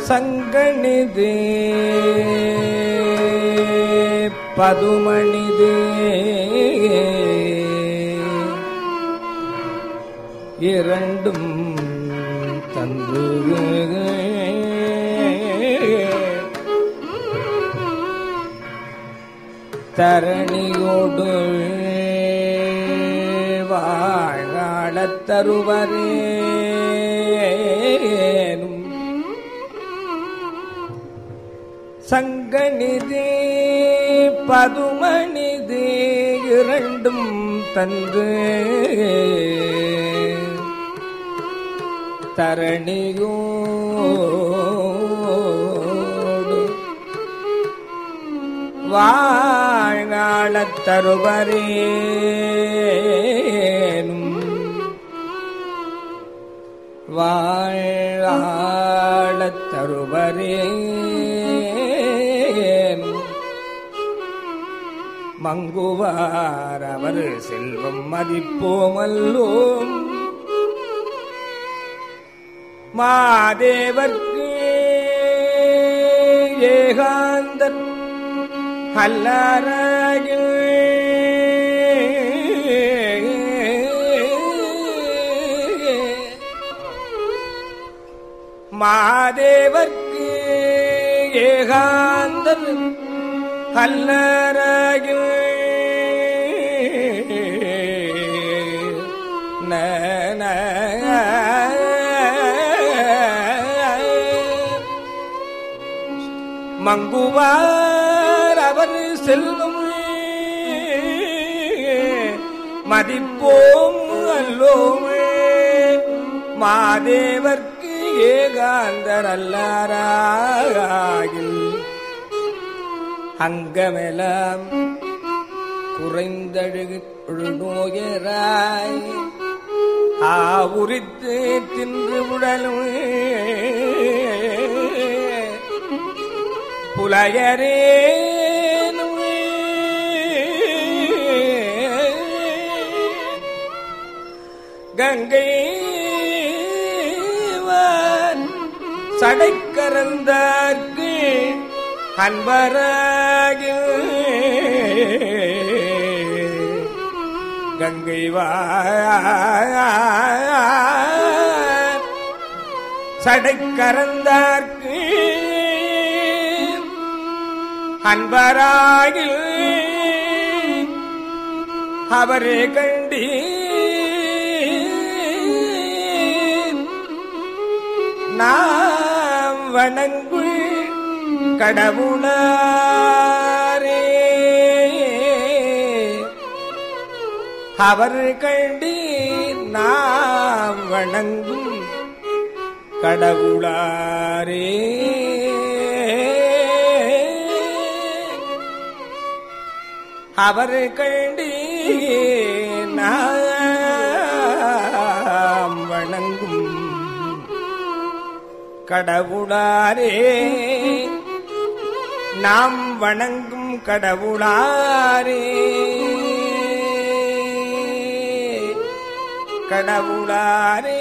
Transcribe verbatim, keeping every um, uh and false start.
சங்கணிது பதுமணிது இரண்டும் தந்து தரணியோடு வாழத் தருவரேனும் சங்கநிதி பதுமணிதி இரண்டும் தந்து தரணியோடு வாழத் தருவரேனும் வாழத் தருவரேனும் மங்குவார் அவர் செல்வம் மதிப்போமல்லோம் மாதேவர்க்கு ஏகாந்தன் அல்லராகில் மாதேவர்க்கு ஏகாந்தன் அல்லராகில் நன மங்குவார் அவர் செல்வம் மதிப்போம் அல்லோமே மாதேவர்க்கு ஏகாந்தர் அல்லராகில் அங்கமெலாம் குறைந்தழுகு நோயராய் ஆவுரித்து தின்று உடலும் புலையரேனும் கங்கை சடைக்கரந்தார்க்கு அன்பராகி கங்கை சடைக்கரந்தார்க்கு அன்பராகி அவரே கண்டி நாம் வணங்குள் கடவுளாரே அவர் கண்டி நாம் வணங்கும் கடவுளாரே அவர் கண்டி நாம் வணங்கும் கடவுளாரே நாம் வணங்கும் கடவுளாரே கடவுளாரே